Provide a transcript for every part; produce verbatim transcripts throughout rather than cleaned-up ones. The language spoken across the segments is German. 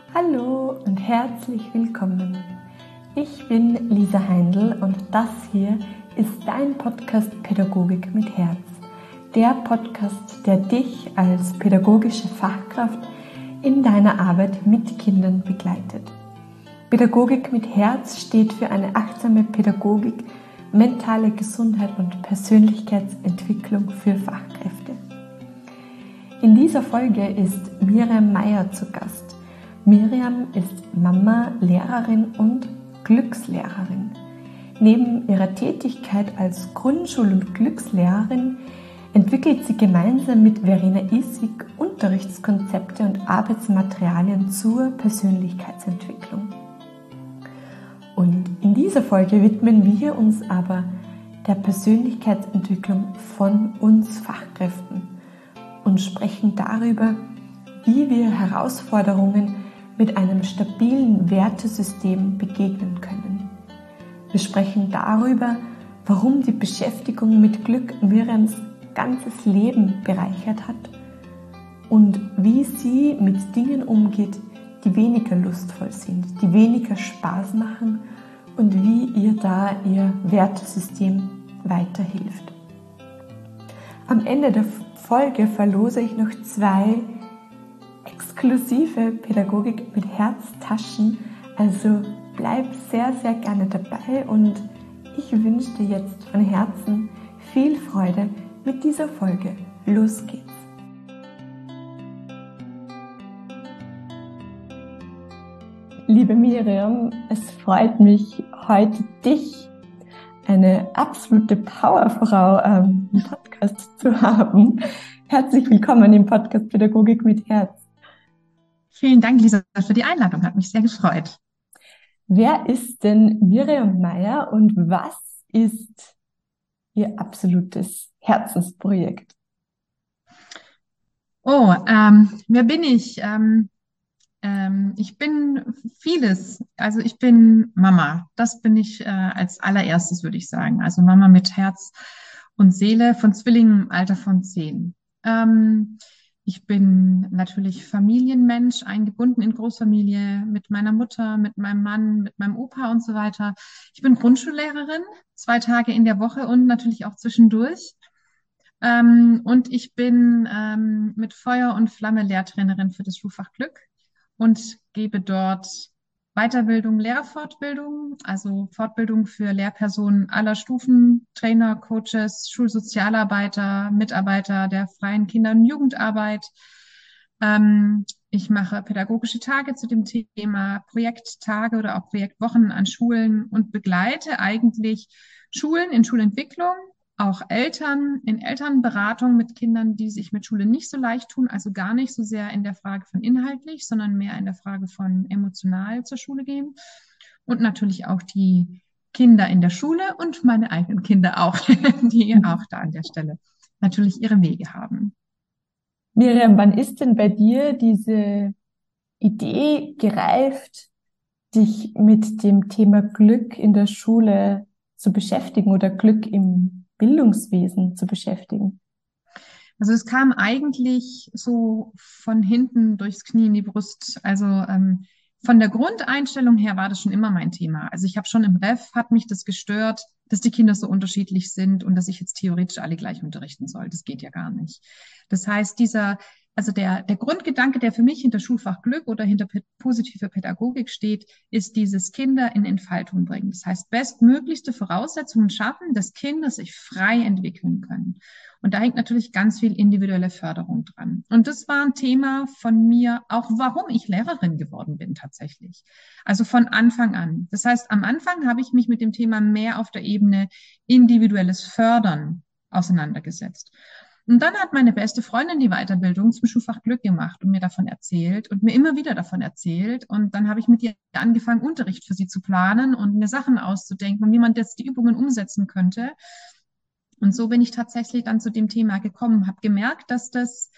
Hallo und herzlich willkommen. Ich bin Lisa Heindl und das hier ist dein Podcast Pädagogik mit Herz. Der Podcast, der dich als pädagogische Fachkraft in deiner Arbeit mit Kindern begleitet. Pädagogik mit Herz steht für eine achtsame Pädagogik, mentale Gesundheit und Persönlichkeitsentwicklung für Fachkräfte. In dieser Folge ist Miriam Meyer zu Gast. Miriam ist Mama, Lehrerin und Glückslehrerin. Neben ihrer Tätigkeit als Grundschul- und Glückslehrerin entwickelt sie gemeinsam mit Verena Iswig Unterrichtskonzepte und Arbeitsmaterialien zur Persönlichkeitsentwicklung. Und in dieser Folge widmen wir uns aber der Persönlichkeitsentwicklung von uns Fachkräften und sprechen darüber, wie wir Herausforderungen mit einem stabilen Wertesystem begegnen können. Wir sprechen darüber, warum die Beschäftigung mit Glück Miriams ganzes Leben bereichert hat und wie sie mit Dingen umgeht, die weniger lustvoll sind, die weniger Spaß machen und wie ihr da ihr Wertesystem weiterhilft. Am Ende der Folge verlose ich noch zwei exklusive Pädagogik mit Herztaschen, also bleib sehr, sehr gerne dabei und ich wünsche dir jetzt von Herzen viel Freude mit dieser Folge. Los geht's! Liebe Miriam, es freut mich, heute dich, eine absolute Powerfrau, ähm, im Podcast zu haben. Herzlich willkommen im Podcast Pädagogik mit Herz. Vielen Dank, Lisa, für die Einladung. Hat mich sehr gefreut. Wer ist denn Miriam Meyer und was ist ihr absolutes Herzensprojekt? Oh, ähm, wer bin ich? Ähm, ähm, ich bin vieles. Also ich bin Mama. Das bin ich äh, als allererstes, würde ich sagen. Also Mama mit Herz und Seele von Zwillingen im Alter von zehn. Ähm, Ich bin natürlich Familienmensch, eingebunden in Großfamilie mit meiner Mutter, mit meinem Mann, mit meinem Opa und so weiter. Ich bin Grundschullehrerin, zwei Tage in der Woche und natürlich auch zwischendurch. Ähm, und ich bin ähm, mit Feuer und Flamme Lehrtrainerin für das Schulfach Glück und gebe dort Weiterbildung, Lehrerfortbildung, also Fortbildung für Lehrpersonen aller Stufen, Trainer, Coaches, Schulsozialarbeiter, Mitarbeiter der freien Kinder- und Jugendarbeit. Ähm, ich mache pädagogische Tage zu dem Thema, Projekttage oder auch Projektwochen an Schulen und begleite eigentlich Schulen in Schulentwicklung, auch Eltern in Elternberatung mit Kindern, die sich mit Schule nicht so leicht tun, also gar nicht so sehr in der Frage von inhaltlich, sondern mehr in der Frage von emotional zur Schule gehen. Und natürlich auch die Kinder in der Schule und meine eigenen Kinder auch, die auch da an der Stelle natürlich ihre Wege haben. Miriam, wann ist denn bei dir diese Idee gereift, dich mit dem Thema Glück in der Schule zu beschäftigen oder Glück im Bildungswesen zu beschäftigen? Also es kam eigentlich so von hinten durchs Knie in die Brust. Also ähm, von der Grundeinstellung her war das schon immer mein Thema. Also ich habe schon im Ref, hat mich das gestört, dass die Kinder so unterschiedlich sind und dass ich jetzt theoretisch alle gleich unterrichten soll. Das geht ja gar nicht. Das heißt, dieser, also der, der Grundgedanke, der für mich hinter Schulfach Glück oder hinter positive Pädagogik steht, ist dieses Kinder in Entfaltung bringen. Das heißt, bestmöglichste Voraussetzungen schaffen, dass Kinder sich frei entwickeln können. Und da hängt natürlich ganz viel individuelle Förderung dran. Und das war ein Thema von mir, auch warum ich Lehrerin geworden bin tatsächlich. Also von Anfang an. Das heißt, am Anfang habe ich mich mit dem Thema mehr auf der Ebene individuelles Fördern auseinandergesetzt. Und dann hat meine beste Freundin die Weiterbildung zum Schulfach Glück gemacht und mir davon erzählt und mir immer wieder davon erzählt. Und dann habe ich mit ihr angefangen, Unterricht für sie zu planen und mir Sachen auszudenken und wie man jetzt die Übungen umsetzen könnte. Und so bin ich tatsächlich dann zu dem Thema gekommen, habe gemerkt, dass das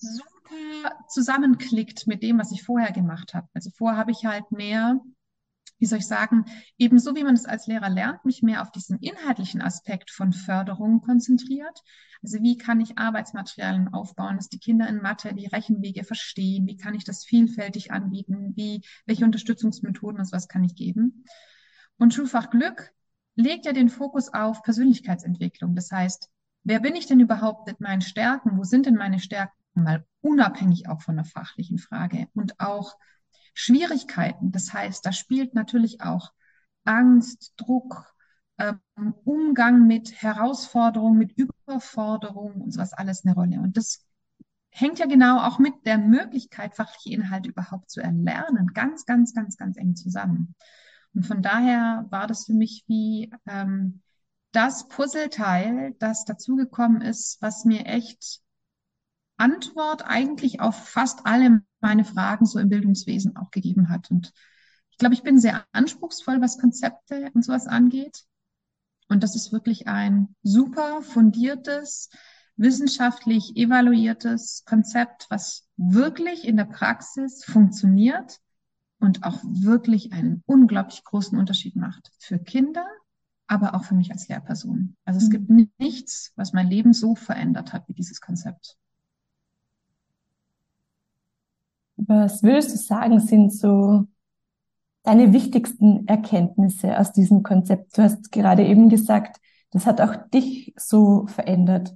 super zusammenklickt mit dem, was ich vorher gemacht habe. Also vorher habe ich halt mehr wie soll ich sagen, ebenso wie man es als Lehrer lernt, mich mehr auf diesen inhaltlichen Aspekt von Förderung konzentriert. Also wie kann ich Arbeitsmaterialien aufbauen, dass die Kinder in Mathe die Rechenwege verstehen? Wie kann ich das vielfältig anbieten? Wie, welche Unterstützungsmethoden und was kann ich geben? Und Schulfach Glück legt ja den Fokus auf Persönlichkeitsentwicklung. Das heißt, wer bin ich denn überhaupt mit meinen Stärken? Wo sind denn meine Stärken? Mal unabhängig auch von der fachlichen Frage und auch Schwierigkeiten. Das heißt, da spielt natürlich auch Angst, Druck, ähm, Umgang mit Herausforderungen, mit Überforderungen und sowas alles eine Rolle. Und das hängt ja genau auch mit der Möglichkeit, fachliche Inhalte überhaupt zu erlernen, ganz, ganz, ganz, ganz eng zusammen. Und von daher war das für mich wie ähm, das Puzzleteil, das dazugekommen ist, was mir echt Antwort eigentlich auf fast alle meine Fragen so im Bildungswesen auch gegeben hat. Und ich glaube, ich bin sehr anspruchsvoll, was Konzepte und sowas angeht. Und das ist wirklich ein super fundiertes, wissenschaftlich evaluiertes Konzept, was wirklich in der Praxis funktioniert und auch wirklich einen unglaublich großen Unterschied macht für Kinder, aber auch für mich als Lehrperson. Also es gibt nichts, was mein Leben so verändert hat wie dieses Konzept. Was würdest du sagen, sind so deine wichtigsten Erkenntnisse aus diesem Konzept? Du hast gerade eben gesagt, das hat auch dich so verändert.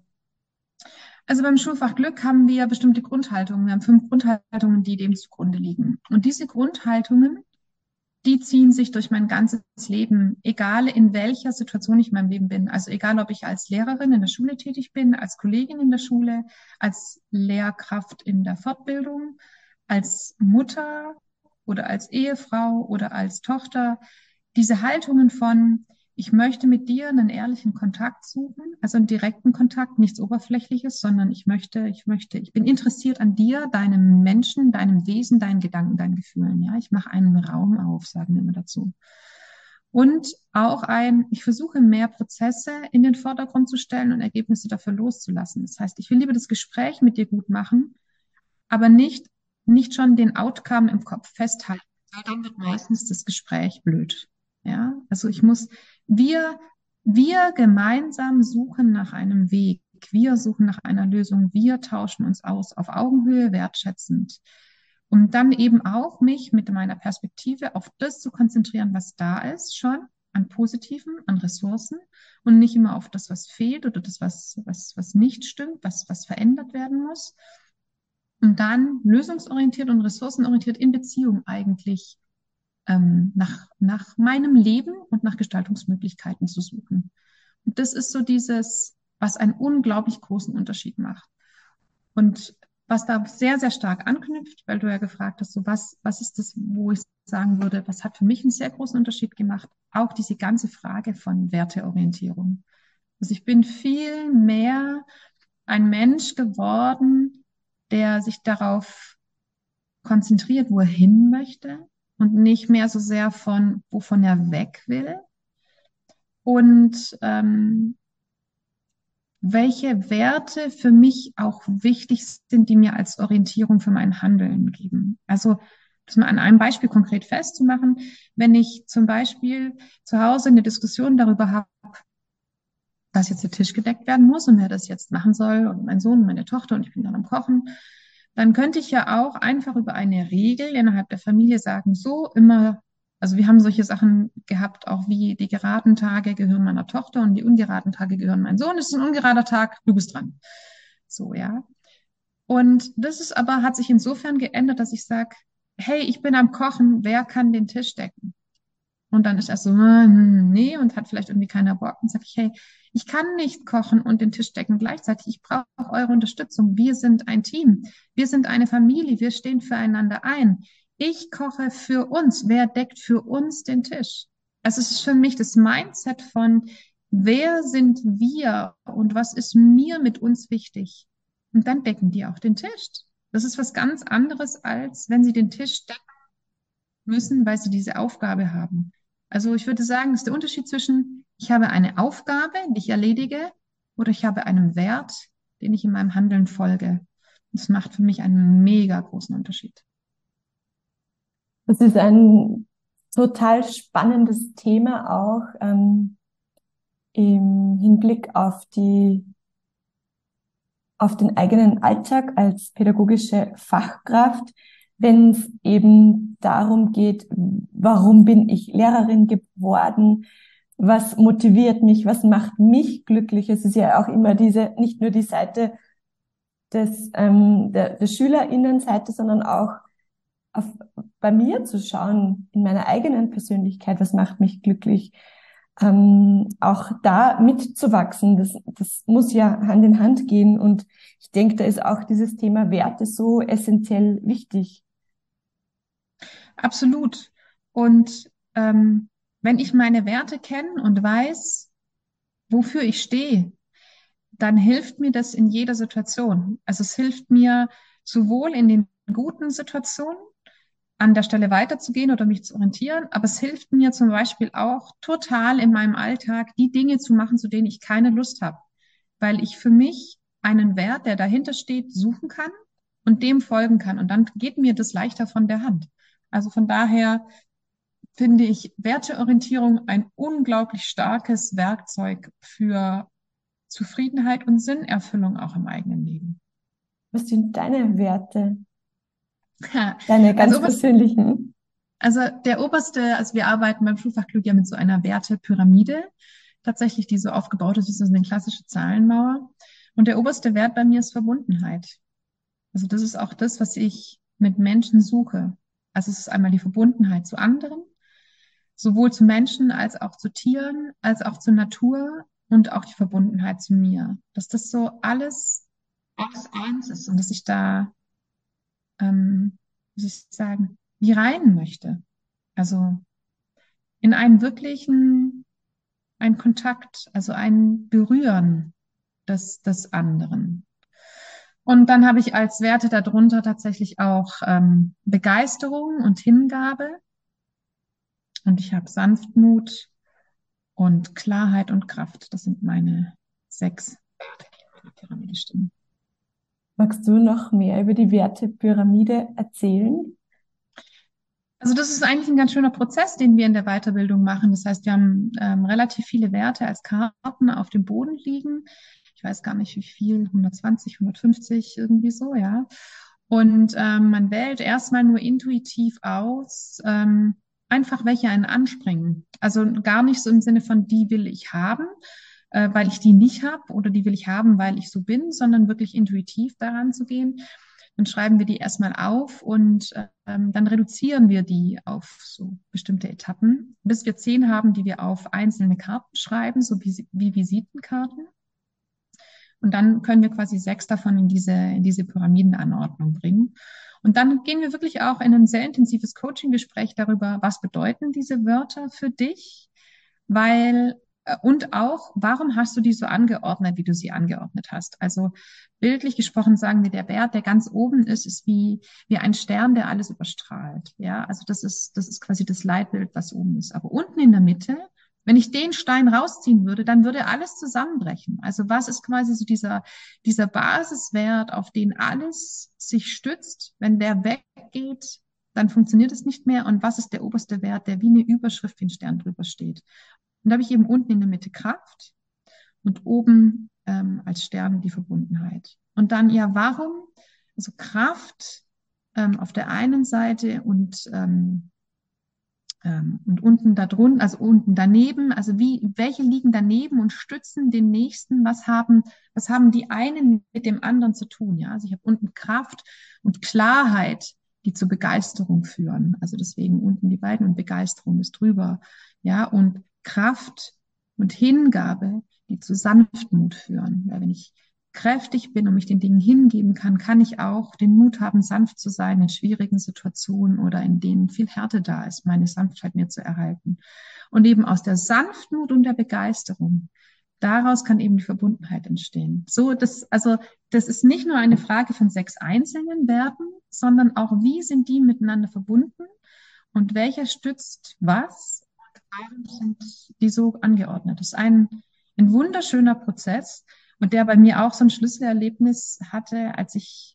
Also beim Schulfach Glück haben wir bestimmte Grundhaltungen. Wir haben fünf Grundhaltungen, die dem zugrunde liegen. Und diese Grundhaltungen, die ziehen sich durch mein ganzes Leben, egal in welcher Situation ich in meinem Leben bin. Also egal, ob ich als Lehrerin in der Schule tätig bin, als Kollegin in der Schule, als Lehrkraft in der Fortbildung, als Mutter oder als Ehefrau oder als Tochter. Diese Haltungen von, ich möchte mit dir einen ehrlichen Kontakt suchen, also einen direkten Kontakt, nichts Oberflächliches, sondern ich möchte, ich möchte, ich bin interessiert an dir, deinem Menschen, deinem Wesen, deinen Gedanken, deinen Gefühlen. Ja, ich mache einen Raum auf, sagen wir immer dazu. Und auch ein, ich versuche mehr Prozesse in den Vordergrund zu stellen und Ergebnisse dafür loszulassen. Das heißt, ich will lieber das Gespräch mit dir gut machen, aber nicht, nicht schon den Outcome im Kopf festhalten, weil dann wird meistens das Gespräch blöd. Ja, also ich muss, wir, wir gemeinsam suchen nach einem Weg. Wir suchen nach einer Lösung. Wir tauschen uns aus auf Augenhöhe, wertschätzend. Um dann eben auch mich mit meiner Perspektive auf das zu konzentrieren, was da ist, schon an Positiven, an Ressourcen und nicht immer auf das, was fehlt oder das, was, was, was nicht stimmt, was, was verändert werden muss. Und dann lösungsorientiert und ressourcenorientiert in Beziehung eigentlich ähm, nach, nach meinem Leben und nach Gestaltungsmöglichkeiten zu suchen. Und das ist so dieses, was einen unglaublich großen Unterschied macht. Und was da sehr, sehr stark anknüpft, weil du ja gefragt hast, so was, was ist das, wo ich sagen würde, was hat für mich einen sehr großen Unterschied gemacht? Auch diese ganze Frage von Werteorientierung. Also ich bin viel mehr ein Mensch geworden, der sich darauf konzentriert, wo er hin möchte und nicht mehr so sehr von, wovon er weg will. Und ähm, welche Werte für mich auch wichtig sind, die mir als Orientierung für mein Handeln geben. Also das mal an einem Beispiel konkret festzumachen, wenn ich zum Beispiel zu Hause eine Diskussion darüber habe, dass jetzt der Tisch gedeckt werden muss und wer das jetzt machen soll und mein Sohn und meine Tochter und ich bin dann am Kochen, dann könnte ich ja auch einfach über eine Regel innerhalb der Familie sagen, so immer, also wir haben solche Sachen gehabt, auch wie die geraden Tage gehören meiner Tochter und die ungeraden Tage gehören meinem Sohn. Es ist ein ungerader Tag, du bist dran. So, ja. Und das ist aber, hat sich insofern geändert, dass ich sage, hey, ich bin am Kochen, wer kann den Tisch decken? Und dann ist er so, nee, und hat vielleicht irgendwie keiner Bock. Und sage ich, hey, ich kann nicht kochen und den Tisch decken gleichzeitig. Ich brauche eure Unterstützung. Wir sind ein Team. Wir sind eine Familie. Wir stehen füreinander ein. Ich koche für uns. Wer deckt für uns den Tisch? Also es ist für mich das Mindset von, wer sind wir und was ist mir mit uns wichtig? Und dann decken die auch den Tisch. Das ist was ganz anderes, als wenn sie den Tisch decken müssen, weil sie diese Aufgabe haben. Also ich würde sagen, das ist der Unterschied zwischen, ich habe eine Aufgabe, die ich erledige, oder ich habe einen Wert, den ich in meinem Handeln folge. Das macht für mich einen mega großen Unterschied. Das ist ein total spannendes Thema auch ähm, im Hinblick auf die, auf den eigenen Alltag als pädagogische Fachkraft, wenn es eben darum geht, warum bin ich Lehrerin geworden? Was motiviert mich? Was macht mich glücklich? Es ist ja auch immer diese, nicht nur die Seite des, ähm, der, der SchülerInnenseite, sondern auch auf, bei mir zu schauen, in meiner eigenen Persönlichkeit, was macht mich glücklich, ähm, auch da mitzuwachsen. Das, das muss ja Hand in Hand gehen. Und ich denke, da ist auch dieses Thema Werte so essentiell wichtig. Absolut. Und ähm, wenn ich meine Werte kenne und weiß, wofür ich stehe, dann hilft mir das in jeder Situation. Also es hilft mir sowohl in den guten Situationen, an der Stelle weiterzugehen oder mich zu orientieren, aber es hilft mir zum Beispiel auch total in meinem Alltag, die Dinge zu machen, zu denen ich keine Lust habe, weil ich für mich einen Wert, der dahinter steht, suchen kann und dem folgen kann. Und dann geht mir das leichter von der Hand. Also von daher finde ich Werteorientierung ein unglaublich starkes Werkzeug für Zufriedenheit und Sinnerfüllung auch im eigenen Leben. Was sind deine Werte, deine Also, ganz persönlichen? also der oberste, also wir arbeiten beim Schulfachclub ja mit so einer Wertepyramide, tatsächlich, die so aufgebaut ist wie so eine klassische Zahlenmauer. Und der oberste Wert bei mir ist Verbundenheit. Also das ist auch das, was ich mit Menschen suche. Also es ist einmal die Verbundenheit zu anderen, sowohl zu Menschen als auch zu Tieren, als auch zur Natur und auch die Verbundenheit zu mir. Dass das so alles, alles eins ist und dass ich da, ähm, wie soll ich sagen, wie rein möchte. Also in einen wirklichen, einen Kontakt, also ein Berühren des, des anderen. Und dann habe ich als Werte darunter tatsächlich auch ähm, Begeisterung und Hingabe. Und ich habe Sanftmut und Klarheit und Kraft. Das sind meine sechs Werte, die in meiner Pyramide stehen. Magst du noch mehr über die Wertepyramide erzählen? Also das ist eigentlich ein ganz schöner Prozess, den wir in der Weiterbildung machen. Das heißt, wir haben ähm, relativ viele Werte als Karten auf dem Boden liegen. Ich weiß gar nicht, wie viel, hundertzwanzig, hundertfünfzig, irgendwie so, ja. Und ähm, man wählt erstmal nur intuitiv aus, ähm, einfach welche einen anspringen. Also gar nicht so im Sinne von, die will ich haben, äh, weil ich die nicht habe oder die will ich haben, weil ich so bin, sondern wirklich intuitiv daran zu gehen. Dann schreiben wir die erstmal auf und ähm, dann reduzieren wir die auf so bestimmte Etappen, bis wir zehn haben, die wir auf einzelne Karten schreiben, so wie, wie Visitenkarten. Und dann können wir quasi sechs davon in diese, in diese Pyramidenanordnung bringen. Und dann gehen wir wirklich auch in ein sehr intensives Coaching-Gespräch darüber, was bedeuten diese Wörter für dich? Weil, äh, und auch, warum hast du die so angeordnet, wie du sie angeordnet hast? Also bildlich gesprochen sagen wir, der Wert, der ganz oben ist, ist wie, wie ein Stern, der alles überstrahlt. Ja, also das ist, das ist quasi das Leitbild, was oben ist. Aber unten in der Mitte, wenn ich den Stein rausziehen würde, dann würde alles zusammenbrechen. Also was ist quasi so dieser, dieser Basiswert, auf den alles sich stützt? Wenn der weggeht, dann funktioniert es nicht mehr. Und was ist der oberste Wert, der wie eine Überschrift wie ein Stern drüber steht? Und da habe ich eben unten in der Mitte Kraft und oben ähm, als Stern die Verbundenheit. Und dann, ja, warum? Also Kraft ähm, auf der einen Seite und ähm, ähm, und unten darunter, also unten daneben, also wie, welche liegen daneben und stützen den nächsten? Was haben, was haben die einen mit dem anderen zu tun? Ja, also ich habe unten Kraft und Klarheit, die zur Begeisterung führen. Also deswegen unten die beiden und Begeisterung ist drüber. Ja, und Kraft und Hingabe, die zu Sanftmut führen. Ja, wenn ich kräftig bin und mich den Dingen hingeben kann, kann ich auch den Mut haben, sanft zu sein in schwierigen Situationen oder in denen viel Härte da ist, meine Sanftheit mir zu erhalten. Und eben aus der Sanftmut und der Begeisterung, daraus kann eben die Verbundenheit entstehen. So, das, also, das ist nicht nur eine Frage von sechs einzelnen Werten, sondern auch, wie sind die miteinander verbunden und welcher stützt was und warum sind die so angeordnet. Das ist ein, ein wunderschöner Prozess und der bei mir auch so ein Schlüsselerlebnis hatte, als ich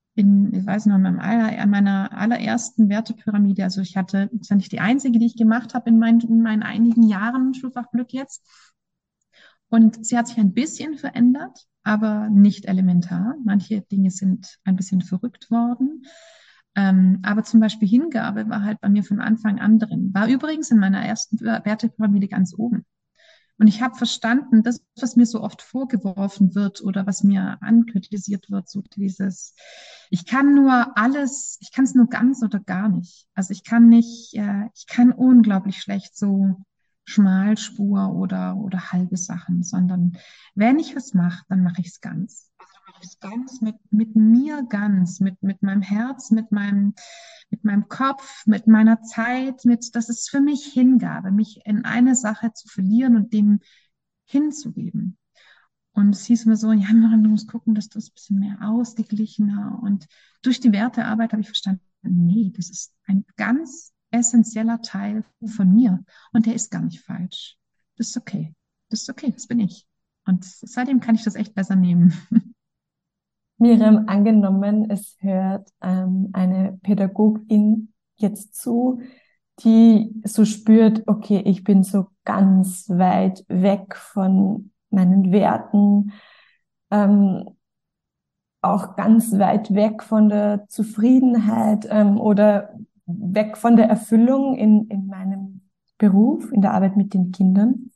in, ich weiß noch, an, meinem aller, an meiner allerersten Wertepyramide, also ich hatte, das ist ja nicht die einzige, die ich gemacht habe in meinen, in meinen einigen Jahren Schulfach Glück jetzt. Und sie hat sich ein bisschen verändert, aber nicht elementar. Manche Dinge sind ein bisschen verrückt worden. Ähm, aber zum Beispiel Hingabe war halt bei mir von Anfang an drin. War übrigens in meiner ersten Wertepyramide ganz oben. Und ich habe verstanden, das, was mir so oft vorgeworfen wird oder was mir ankritisiert wird, so dieses, ich kann nur alles, ich kann es nur ganz oder gar nicht. Also ich kann nicht, äh, ich kann unglaublich schlecht so Schmalspur oder, oder halbe Sachen, sondern wenn ich was mache, dann mache ich es ganz. Also dann mache ich es ganz mit, mit mir ganz, mit, mit meinem Herz, mit meinem, mit meinem Kopf, mit meiner Zeit, mit, das ist für mich Hingabe, mich in eine Sache zu verlieren und dem hinzugeben. Und es hieß mir so, ja, du musst gucken, dass du es ein bisschen mehr ausgeglichener. Und durch die Wertearbeit habe ich verstanden, nee, das ist ein ganz essentieller Teil von mir. Und der ist gar nicht falsch. Das ist okay. Das ist okay, das bin ich. Und seitdem kann ich das echt besser nehmen. Miriam, angenommen, es hört ähm, eine Pädagogin jetzt zu, die so spürt, okay, ich bin so ganz weit weg von meinen Werten, ähm, auch ganz weit weg von der Zufriedenheit ähm, oder weg von der Erfüllung in, in meinem Beruf, in der Arbeit mit den Kindern.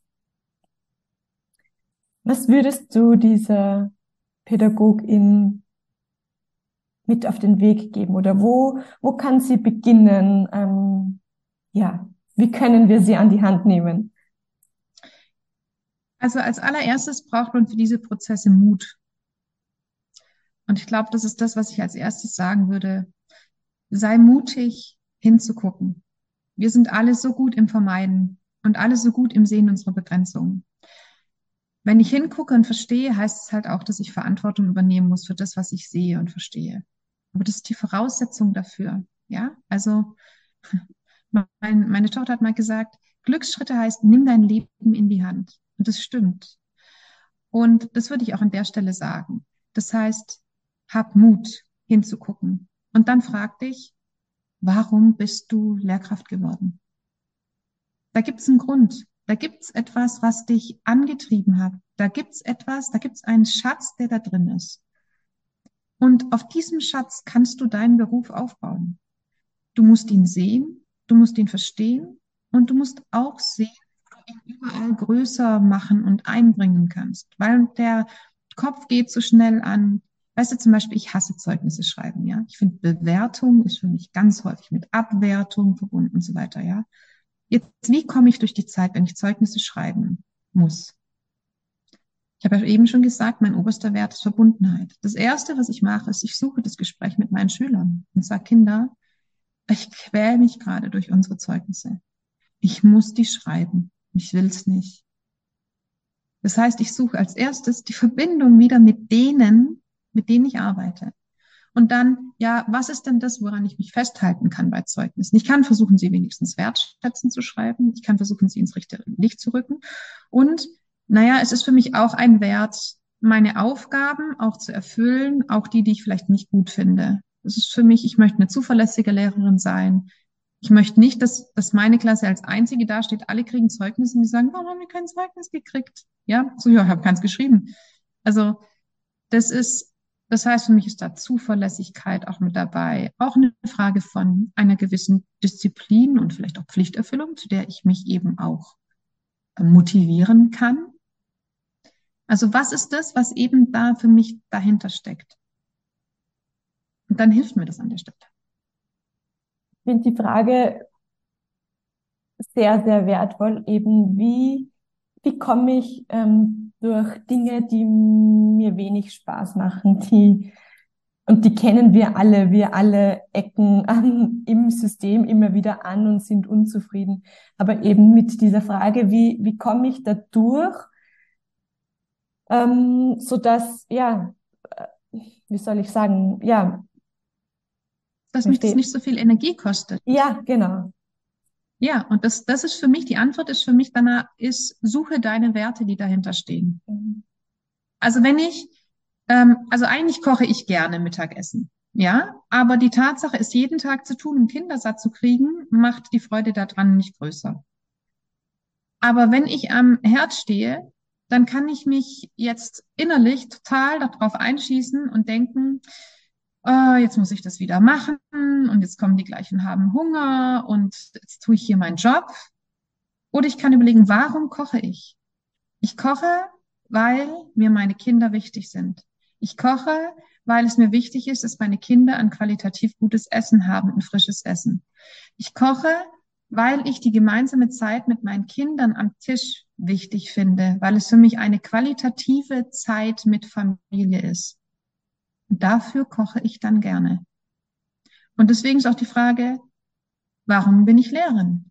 Was würdest du dieser Pädagogin mit auf den Weg geben oder wo, wo kann sie beginnen? Ähm, ja, wie können wir sie an die Hand nehmen? Also als allererstes braucht man für diese Prozesse Mut. Und ich glaube, das ist das, was ich als erstes sagen würde. Sei mutig, hinzugucken. Wir sind alle so gut im Vermeiden und alle so gut im Sehen unserer Begrenzungen. Wenn ich hingucke und verstehe, heißt es halt auch, dass ich Verantwortung übernehmen muss für das, was ich sehe und verstehe. Aber das ist die Voraussetzung dafür. Ja, also mein, meine Tochter hat mal gesagt, Glücksschritte heißt, nimm dein Leben in die Hand. Und das stimmt. Und das würde ich auch an der Stelle sagen. Das heißt, hab Mut hinzugucken. Und dann frag dich, warum bist du Lehrkraft geworden? Da gibt es einen Grund. Da gibt es etwas, was dich angetrieben hat. Da gibt es etwas, da gibt es einen Schatz, der da drin ist. Und auf diesem Schatz kannst du deinen Beruf aufbauen. Du musst ihn sehen, du musst ihn verstehen und du musst auch sehen, wo du ihn überall größer machen und einbringen kannst. Weil der Kopf geht so schnell an. Weißt du, zum Beispiel, ich hasse Zeugnisse schreiben, ja. Ich finde, Bewertung ist für mich ganz häufig mit Abwertung verbunden und so weiter, ja. Jetzt, wie komme ich durch die Zeit, wenn ich Zeugnisse schreiben muss? Ich habe ja eben schon gesagt, mein oberster Wert ist Verbundenheit. Das Erste, was ich mache, ist, ich suche das Gespräch mit meinen Schülern und sage, Kinder, ich quäle mich gerade durch unsere Zeugnisse. Ich muss die schreiben. Ich will es nicht. Das heißt, ich suche als erstes die Verbindung wieder mit denen, mit denen ich arbeite. Und dann, ja, was ist denn das, woran ich mich festhalten kann bei Zeugnissen? Ich kann versuchen, sie wenigstens wertschätzen zu schreiben. Ich kann versuchen, sie ins richtige Licht zu rücken. Und, naja, es ist für mich auch ein Wert, meine Aufgaben auch zu erfüllen, auch die, die ich vielleicht nicht gut finde. Es ist für mich, ich möchte eine zuverlässige Lehrerin sein. Ich möchte nicht, dass, dass meine Klasse als einzige dasteht. Alle kriegen Zeugnisse und die sagen, warum haben wir kein Zeugnis gekriegt? Ja, so, ja, ich habe keins geschrieben. Also, das ist, das heißt, für mich ist da Zuverlässigkeit auch mit dabei. Auch eine Frage von einer gewissen Disziplin und vielleicht auch Pflichterfüllung, zu der ich mich eben auch motivieren kann. Also was ist das, was eben da für mich dahinter steckt? Und dann hilft mir das an der Stelle. Ich finde die Frage sehr, sehr wertvoll, eben wie, wie komme ich ähm, durch Dinge, die mir wenig Spaß machen, die, und die kennen wir alle, wir alle ecken an, im System immer wieder an und sind unzufrieden. Aber eben mit dieser Frage, wie, wie komme ich da durch, ähm, so dass, ja, äh, wie soll ich sagen, ja, Dass mir mich das steht, nicht so viel Energie kostet. ja, genau. Ja, und das, das ist für mich, die Antwort ist für mich danach, ist, suche deine Werte, die dahinter stehen. Also wenn ich, ähm, also eigentlich koche ich gerne Mittagessen. Ja, aber die Tatsache, es jeden Tag zu tun, um Kinder satt zu kriegen, macht die Freude daran nicht größer. Aber wenn ich am Herd stehe, dann kann ich mich jetzt innerlich total darauf einschießen und denken, oh, jetzt muss ich das wieder machen und jetzt kommen die gleichen, haben Hunger und jetzt tue ich hier meinen Job. Oder ich kann überlegen, warum koche ich? Ich koche, weil mir meine Kinder wichtig sind. Ich koche, weil es mir wichtig ist, dass meine Kinder ein qualitativ gutes Essen haben, ein frisches Essen. Ich koche, weil ich die gemeinsame Zeit mit meinen Kindern am Tisch wichtig finde, weil es für mich eine qualitative Zeit mit Familie ist. Und dafür koche ich dann gerne. Und deswegen ist auch die Frage, warum bin ich Lehrerin?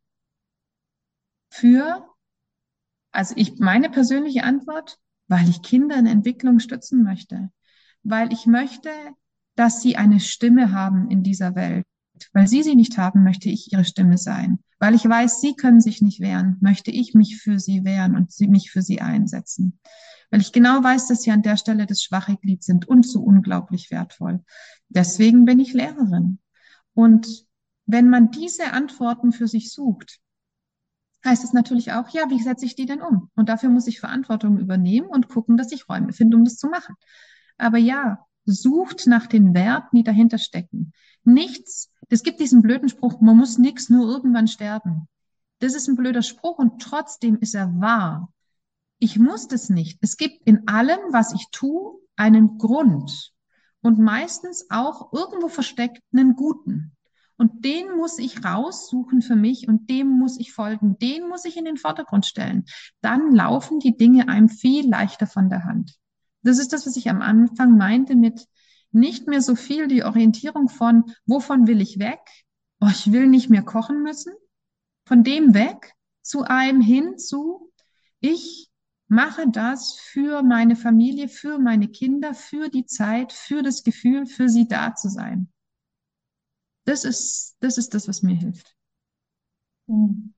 Für, also ich, meine persönliche Antwort, weil ich Kinder in Entwicklung stützen möchte, weil ich möchte, dass sie eine Stimme haben in dieser Welt. Weil sie sie nicht haben, möchte ich ihre Stimme sein. Weil ich weiß, sie können sich nicht wehren, möchte ich mich für sie wehren und sie, mich für sie einsetzen. Weil ich genau weiß, dass sie an der Stelle das schwache Glied sind und so unglaublich wertvoll. Deswegen bin ich Lehrerin. Und wenn man diese Antworten für sich sucht, heißt es natürlich auch, ja, wie setze ich die denn um? Und dafür muss ich Verantwortung übernehmen und gucken, dass ich Räume finde, um das zu machen. Aber ja, sucht nach den Werten, die dahinter stecken. Nichts, es gibt diesen blöden Spruch, man muss nichts, nur irgendwann sterben. Das ist ein blöder Spruch und trotzdem ist er wahr. Ich muss das nicht. Es gibt in allem, was ich tue, einen Grund und meistens auch irgendwo versteckt einen guten. Und den muss ich raussuchen für mich und dem muss ich folgen, den muss ich in den Vordergrund stellen. Dann laufen die Dinge einem viel leichter von der Hand. Das ist das, was ich am Anfang meinte mit nicht mehr so viel die Orientierung von, wovon will ich weg? Oh, ich will nicht mehr kochen müssen. Von dem weg zu einem hin zu, ich mache das für meine Familie, für meine Kinder, für die Zeit, für das Gefühl, für sie da zu sein. Das ist, das ist das, was mir hilft. Mhm.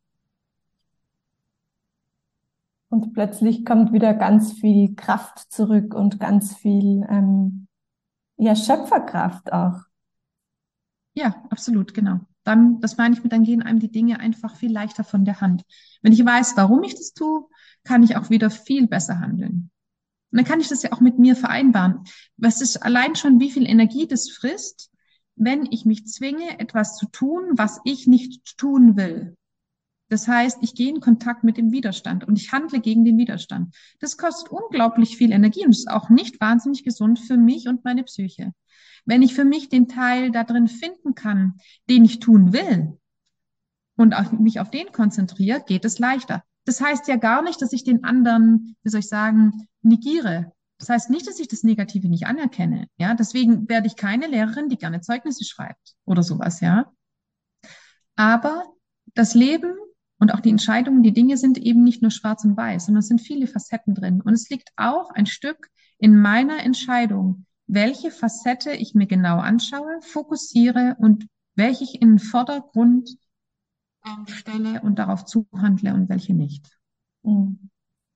Und plötzlich kommt wieder ganz viel Kraft zurück und ganz viel, ähm, ja, Schöpferkraft auch. Ja, absolut, genau. Dann, das meine ich mit, dann gehen einem die Dinge einfach viel leichter von der Hand. Wenn ich weiß, warum ich das tue, kann ich auch wieder viel besser handeln. Und dann kann ich das ja auch mit mir vereinbaren. Was ist allein schon, wie viel Energie das frisst, wenn ich mich zwinge, etwas zu tun, was ich nicht tun will. Das heißt, ich gehe in Kontakt mit dem Widerstand und ich handle gegen den Widerstand. Das kostet unglaublich viel Energie und ist auch nicht wahnsinnig gesund für mich und meine Psyche. Wenn ich für mich den Teil da drin finden kann, den ich tun will und auch mich auf den konzentriere, geht es leichter. Das heißt ja gar nicht, dass ich den anderen, wie soll ich sagen, negiere. Das heißt nicht, dass ich das Negative nicht anerkenne. Ja, deswegen werde ich keine Lehrerin, die gerne Zeugnisse schreibt oder sowas, ja. Aber das Leben und auch die Entscheidungen, die Dinge sind eben nicht nur schwarz und weiß, sondern es sind viele Facetten drin. Und es liegt auch ein Stück in meiner Entscheidung, welche Facette ich mir genau anschaue, fokussiere und welche ich in den Vordergrund ähm, stelle und darauf zuhandle und welche nicht. Mhm.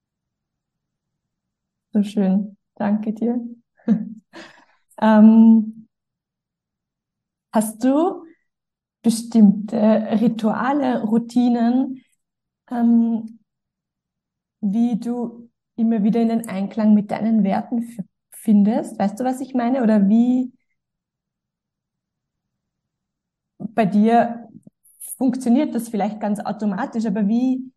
So schön. Danke dir. Ähm, hast du bestimmte Rituale, Routinen, ähm, wie du immer wieder in den Einklang mit deinen Werten f- findest? Weißt du, was ich meine? Oder wie bei dir funktioniert das vielleicht ganz automatisch, aber wie,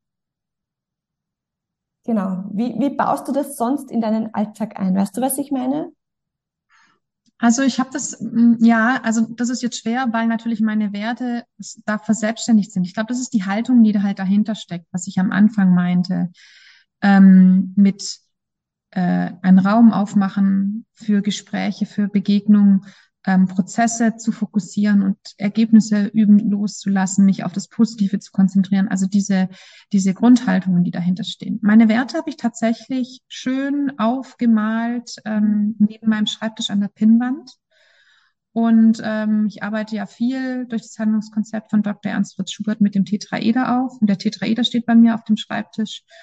genau, wie, wie baust du das sonst in deinen Alltag ein? Weißt du, was ich meine? Also ich habe das, mm, ja, also das ist jetzt schwer, weil natürlich meine Werte s- da verselbstständigt sind. Ich glaube, das ist die Haltung, die da halt dahinter steckt, was ich am Anfang meinte, ähm, mit äh, einen Raum aufmachen für Gespräche, für Begegnungen, ähm, Prozesse zu fokussieren und Ergebnisse üben loszulassen, mich auf das Positive zu konzentrieren. Also diese, diese Grundhaltungen, die dahinter stehen. Meine Werte habe ich tatsächlich schön aufgemalt ähm, neben meinem Schreibtisch an der Pinnwand. Und ähm, ich arbeite ja viel durch das Handlungskonzept von Doktor Ernst Fritz Schubert mit dem Tetraeder auf. Und der Tetraeder steht bei mir auf dem Schreibtisch.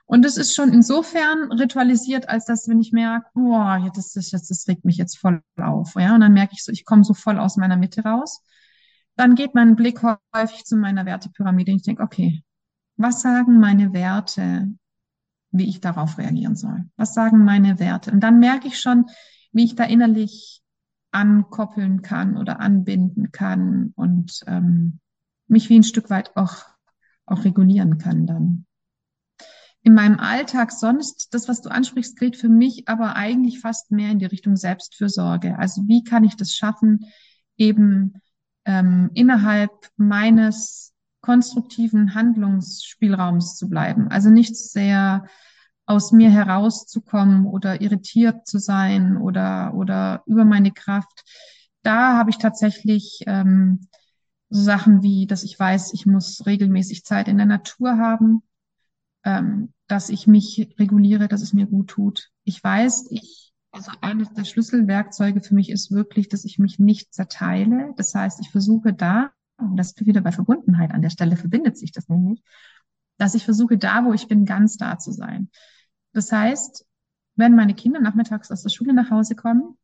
Und es ist schon insofern ritualisiert, als dass, wenn ich merke, boah, ja, das, das, das, das regt mich jetzt voll auf, ja, und dann merke ich so, ich komme so voll aus meiner Mitte raus, dann geht mein Blick häufig zu meiner Wertepyramide. Und ich denke, okay, was sagen meine Werte, wie ich darauf reagieren soll? Was sagen meine Werte? Und dann merke ich schon, wie ich da innerlich ankoppeln kann oder anbinden kann und ähm, mich wie ein Stück weit auch, auch regulieren kann dann. In meinem Alltag sonst, das, was du ansprichst, gilt für mich aber eigentlich fast mehr in die Richtung Selbstfürsorge. Also wie kann ich das schaffen, eben ähm, innerhalb meines konstruktiven Handlungsspielraums zu bleiben. Also nicht sehr aus mir herauszukommen oder irritiert zu sein oder, oder über meine Kraft. Da habe ich tatsächlich ähm, so Sachen wie, dass ich weiß, ich muss regelmäßig Zeit in der Natur haben, ähm, dass ich mich reguliere, dass es mir gut tut. Ich weiß, ich, also eines der Schlüsselwerkzeuge für mich ist wirklich, dass ich mich nicht zerteile. Das heißt, ich versuche da, und das ist wieder bei Verbundenheit, an der Stelle verbindet sich das nämlich, dass ich versuche da, wo ich bin, ganz da zu sein. Das heißt, wenn meine Kinder nachmittags aus der Schule nach Hause kommen,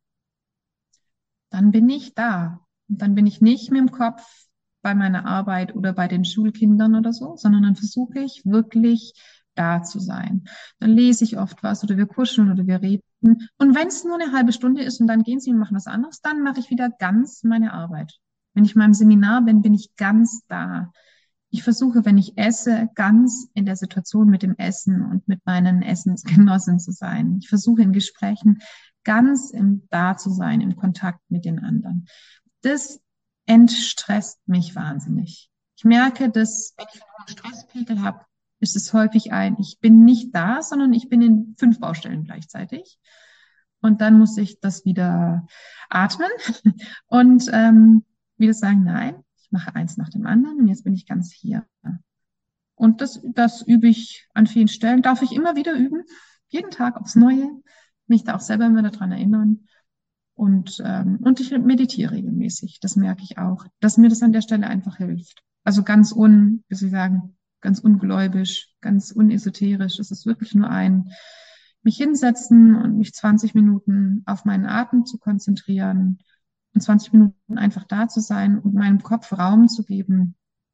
dann bin ich da. Und dann bin ich nicht mit dem Kopf bei meiner Arbeit oder bei den Schulkindern oder so, sondern dann versuche ich wirklich da zu sein. Dann lese ich oft was oder wir kuscheln oder wir reden. Und wenn es nur eine halbe Stunde ist und dann gehen sie und machen was anderes, dann mache ich wieder ganz meine Arbeit. Wenn ich mal im Seminar bin, bin ich ganz da. Ich versuche, wenn ich esse, ganz in der Situation mit dem Essen und mit meinen Essensgenossen zu sein. Ich versuche in Gesprächen ganz im Da zu sein, im Kontakt mit den anderen. Das entstresst mich wahnsinnig. Ich merke, dass wenn ich einen hohen Stresspegel habe, ist es häufig ein, ich bin nicht da, sondern ich bin in fünf Baustellen gleichzeitig. Und dann muss ich das wieder atmen und ähm, wieder sagen, nein, ich mache eins nach dem anderen und jetzt bin ich ganz hier. Und das, das übe ich an vielen Stellen, darf ich immer wieder üben, jeden Tag aufs Neue, mich da auch selber immer daran erinnern. Und, ähm, und ich meditiere regelmäßig, das merke ich auch, dass mir das an der Stelle einfach hilft. Also ganz un, wie soll ich sagen, ganz ungläubisch, ganz unesoterisch. Es ist wirklich nur ein, mich hinsetzen und mich zwanzig Minuten auf meinen Atem zu konzentrieren und zwanzig Minuten einfach da zu sein und meinem Kopf Raum zu geben,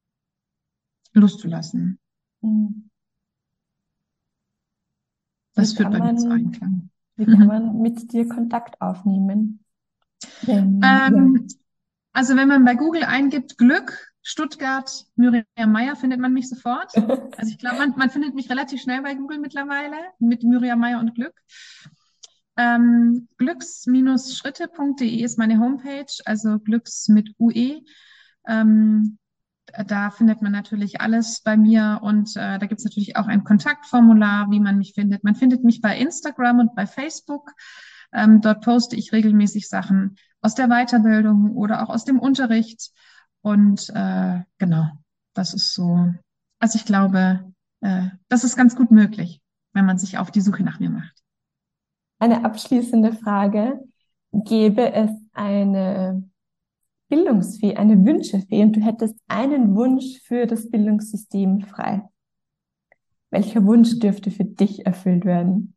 loszulassen. Mhm. Das Wie führt kann bei mir zu man, Einklang. wie kann man mit dir Kontakt aufnehmen? Ähm, ja. Ähm, also wenn man bei Google eingibt, Glück, Stuttgart, Miriam Meier, findet man mich sofort. Also ich glaube, man, man findet mich relativ schnell bei Google mittlerweile mit Miriam Meier und Glück. Ähm, glücks-schritte punkt de ist meine Homepage, also Glücks mit U E. Ähm, da findet man natürlich alles bei mir und äh, da gibt es natürlich auch ein Kontaktformular, wie man mich findet. Man findet mich bei Instagram und bei Facebook. Ähm, dort poste ich regelmäßig Sachen aus der Weiterbildung oder auch aus dem Unterricht. Und äh, genau, das ist so. Also ich glaube, äh, das ist ganz gut möglich, wenn man sich auf die Suche nach mir macht. Eine abschließende Frage. Gäbe es eine Bildungsfee, eine Wünschefee und du hättest einen Wunsch für das Bildungssystem frei? Welcher Wunsch dürfte für dich erfüllt werden?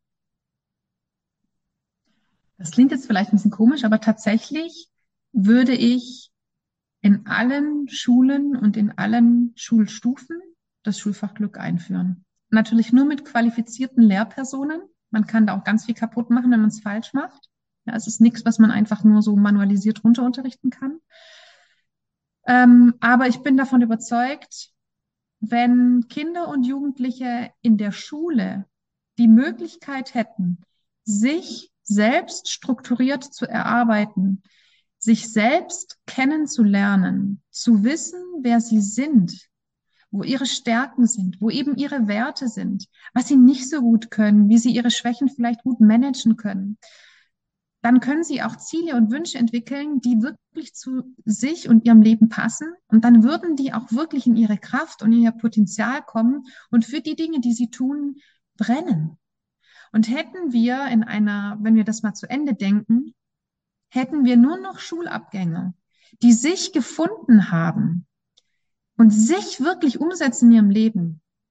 Das klingt jetzt vielleicht ein bisschen komisch, aber tatsächlich würde ich in allen Schulen und in allen Schulstufen das Schulfach Glück einführen. Natürlich nur mit qualifizierten Lehrpersonen. Man kann da auch ganz viel kaputt machen, wenn man es falsch macht. Ja, es ist nichts, was man einfach nur so manualisiert runterunterrichten kann. Ähm, aber ich bin davon überzeugt, wenn Kinder und Jugendliche in der Schule die Möglichkeit hätten, sich selbst strukturiert zu erarbeiten, sich selbst kennenzulernen, zu wissen, wer sie sind, wo ihre Stärken sind, wo eben ihre Werte sind, was sie nicht so gut können, wie sie ihre Schwächen vielleicht gut managen können, dann können sie auch Ziele und Wünsche entwickeln, die wirklich zu sich und ihrem Leben passen. Und dann würden die auch wirklich in ihre Kraft und in ihr Potenzial kommen und für die Dinge, die sie tun, brennen. Und hätten wir in einer, wenn wir das mal zu Ende denken, hätten wir nur noch Schulabgänger, die sich gefunden haben und sich wirklich umsetzen in ihrem Leben,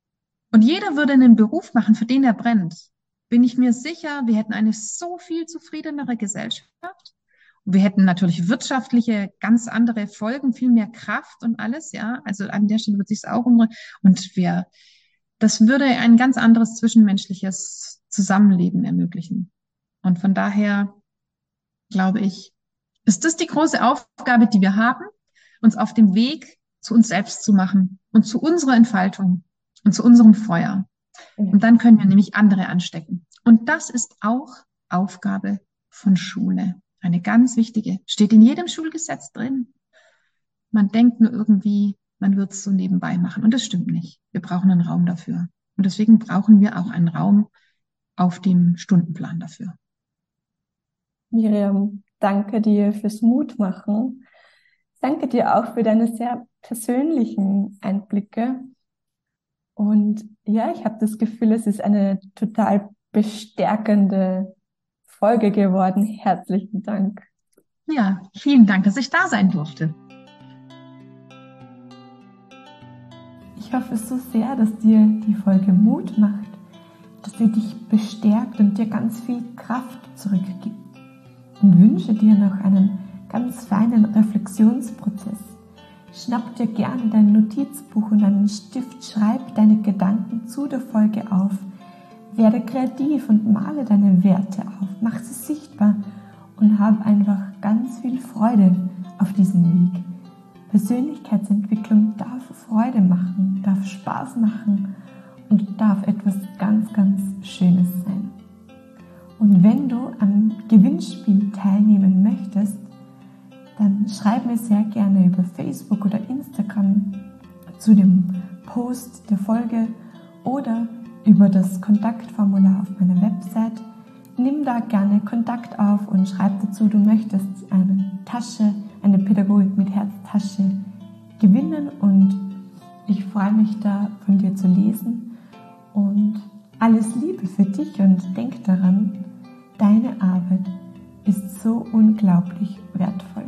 und jeder würde einen Beruf machen, für den er brennt, bin ich mir sicher, wir hätten eine so viel zufriedenere Gesellschaft. Wir hätten natürlich wirtschaftliche, ganz andere Folgen, viel mehr Kraft und alles, ja. Also an der Stelle wird sich es auch um, und wir, das würde ein ganz anderes zwischenmenschliches Zusammenleben ermöglichen. Und von daher glaube ich, ist das die große Aufgabe, die wir haben, uns auf dem Weg zu uns selbst zu machen und zu unserer Entfaltung und zu unserem Feuer. Und dann können wir nämlich andere anstecken. Und das ist auch Aufgabe von Schule. Eine ganz wichtige. Steht in jedem Schulgesetz drin. Man denkt nur irgendwie, man wird es so nebenbei machen. Und das stimmt nicht. Wir brauchen einen Raum dafür. Und deswegen brauchen wir auch einen Raum auf dem Stundenplan dafür. Miriam, danke dir fürs Mutmachen. Danke dir auch für deine sehr persönlichen Einblicke. Und ja, ich habe das Gefühl, es ist eine total bestärkende Folge geworden. Herzlichen Dank. Ja, vielen Dank, dass ich da sein durfte. Ich hoffe so sehr, dass dir die Folge Mut macht, dass sie dich bestärkt und dir ganz viel Kraft zurückgibt. Und wünsche dir noch einen ganz feinen Reflexionsprozess. Schnapp dir gerne dein Notizbuch und einen Stift, schreib deine Gedanken zu der Folge auf. Werde kreativ und male deine Werte auf, mach sie sichtbar und hab einfach ganz viel Freude auf diesem Weg. Persönlichkeitsentwicklung darf Freude machen, darf Spaß machen und darf etwas ganz, ganz Schönes sein. Und wenn du am Gewinnspiel teilnehmen möchtest, dann schreib mir sehr gerne über Facebook oder Instagram zu dem Post der Folge oder über das Kontaktformular auf meiner Website. Nimm da gerne Kontakt auf und schreib dazu, du möchtest eine Tasche, eine Pädagogik mit Herztasche gewinnen, und ich freue mich da von dir zu lesen und alles Liebe für dich, und denk daran, deine Arbeit ist so unglaublich wertvoll.